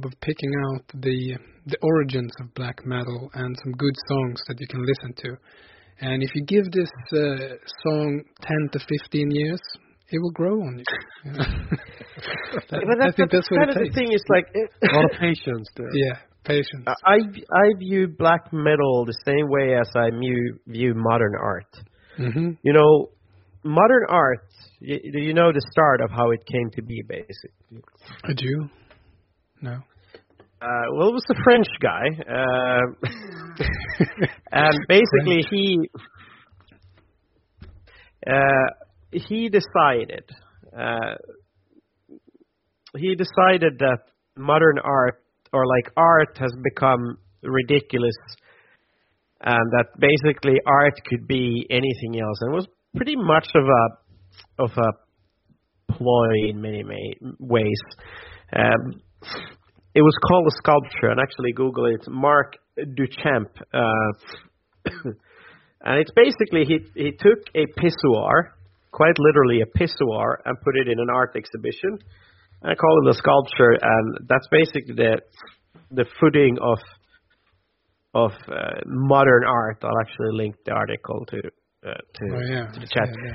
of picking out the origins of black metal and some good songs that you can listen to. And if you give this song 10 to 15 years, it will grow on you. I think that's what it takes. The thing is like a lot of patience there. Yeah, patience. I view black metal the same way as I view modern art. Mm-hmm. You know, modern art. Do you know the start of how it came to be, basically? A Jew? No. Well, it was a French guy, and basically he decided that modern art, or like art, has become ridiculous, and that basically art could be anything else, and it was pretty much of a ploy in many ways. It was called a sculpture, and actually Google it, Marc Duchamp. And it's basically, he took a pissoir, quite literally a pissoir, and put it in an art exhibition. And I call it a sculpture, and that's basically the footing of modern art. I'll actually link the article to the chat. Yeah.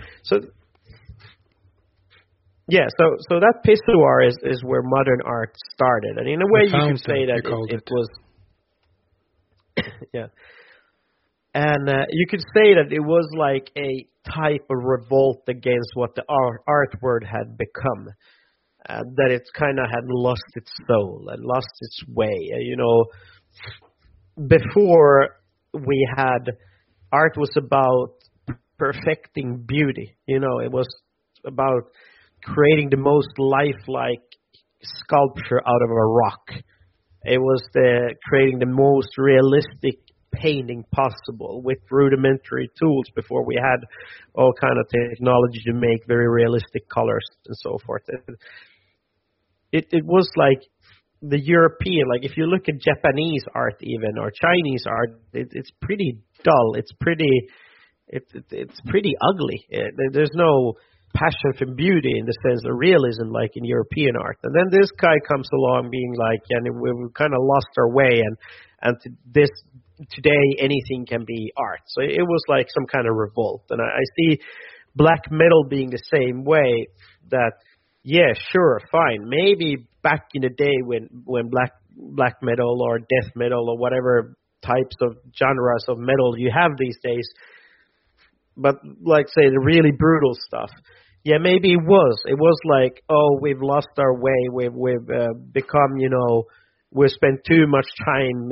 So that pissoir is where modern art started, and in a way you can say that it was, yeah, and you could say that it was like a type of revolt against what the art world had become, that it kind of had lost its soul and lost its way. You know, before we had art was about perfecting beauty. You know, it was about creating the most lifelike sculpture out of a rock. It was creating the most realistic painting possible with rudimentary tools before we had all kind of technology to make very realistic colors and so forth. It was like the European, like if you look at Japanese art even, or Chinese art, it's pretty dull. It's pretty ugly. There's no passion for beauty in the sense of realism like in European art. And then this guy comes along being like, and we've kind of lost our way, and today anything can be art. So it was like some kind of revolt. And I see black metal being the same way, that yeah, sure, fine. Maybe back in the day when black metal or death metal or whatever types of genres of metal you have these days, but like say the really brutal stuff, yeah, maybe it was like, oh, we've lost our way, we've become, you know, we've spent too much time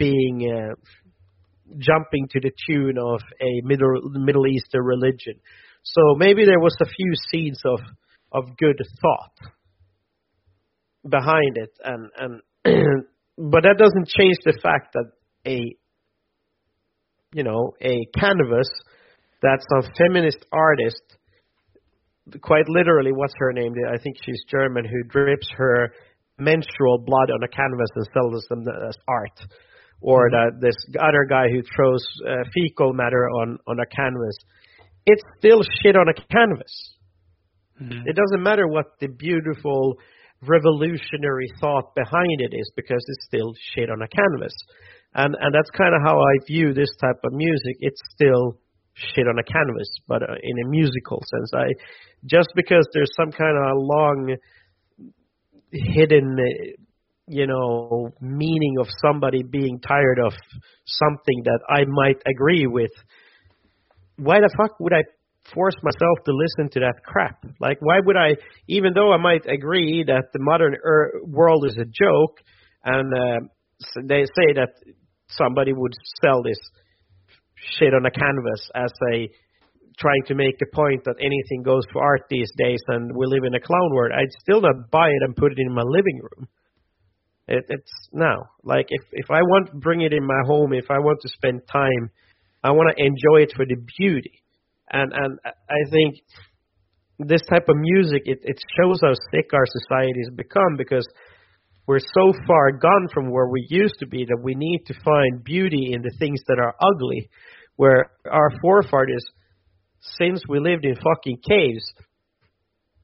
jumping to the tune of a Middle Eastern religion. So maybe there was a few seeds of good thought behind it, and but that doesn't change the fact that a canvas that some feminist artist, quite literally, what's her name? I think she's German, who drips her menstrual blood on a canvas and sells them as art. Or this other guy who throws fecal matter on a canvas. It's still shit on a canvas. Mm-hmm. It doesn't matter what the beautiful revolutionary thought behind it is, because it's still shit on a canvas. And that's kind of how I view this type of music. It's still shit on a canvas, but in a musical sense. Just because there's some kind of long hidden meaning of somebody being tired of something that I might agree with, why the fuck would I force myself to listen to that crap? Like, why would I, even though I might agree that the modern world is a joke, and they say that somebody would sell this shit on a canvas as trying to make the point that anything goes for art these days and we live in a clown world, I'd still not buy it and put it in my living room. It's no, like if I want to bring it in my home, if I want to spend time, I want to enjoy it for the beauty. And I think this type of music, it shows how sick our society has become, because we're so far gone from where we used to be that we need to find beauty in the things that are ugly, where our forefathers, since we lived in fucking caves,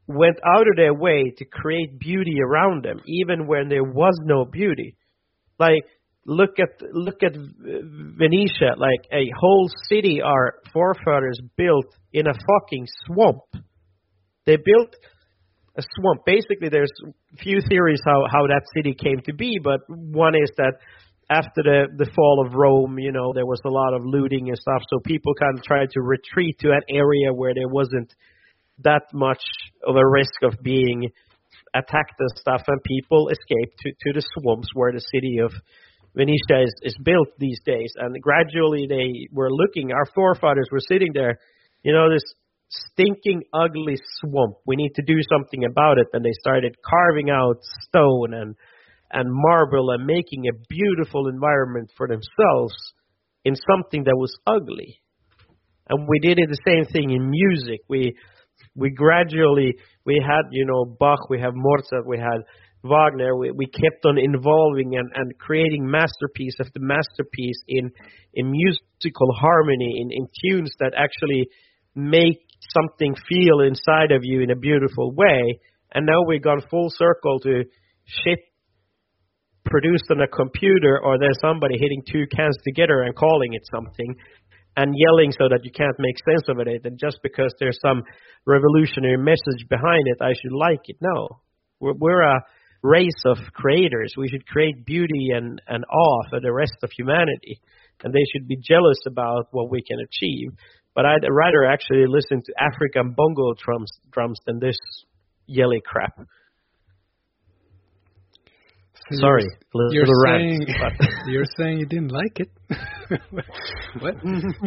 went out of their way to create beauty around them, even when there was no beauty. Like, look at Venetia. Like, a whole city our forefathers built in a fucking swamp. They built a swamp. Basically, there's a few theories how that city came to be, but one is that after the fall of Rome, you know, there was a lot of looting and stuff, so people kind of tried to retreat to an area where there wasn't that much of a risk of being attacked and stuff, and people escaped to the swamps where the city of Venetia is built these days. And gradually they were looking, our forefathers were sitting there, you know, this stinking, ugly swamp. We need to do something about it. And they started carving out stone and marble and making a beautiful environment for themselves in something that was ugly. And we did it the same thing in music. We gradually, we had, you know, Bach, we have Mozart, we had Wagner. We kept on evolving and creating masterpiece after masterpiece in musical harmony, in tunes that actually make something feel inside of you in a beautiful way. And now we've gone full circle to shit produced on a computer, or there's somebody hitting two cans together and calling it something and yelling so that you can't make sense of it. And just because there's some revolutionary message behind it, I should like it. No, we're a race of creators. We should create beauty and awe for the rest of humanity, and they should be jealous about what we can achieve. But I'd rather actually listen to African bongo drums than this yelly crap. So Sorry, you're little saying, rant. you're saying you didn't like it. What?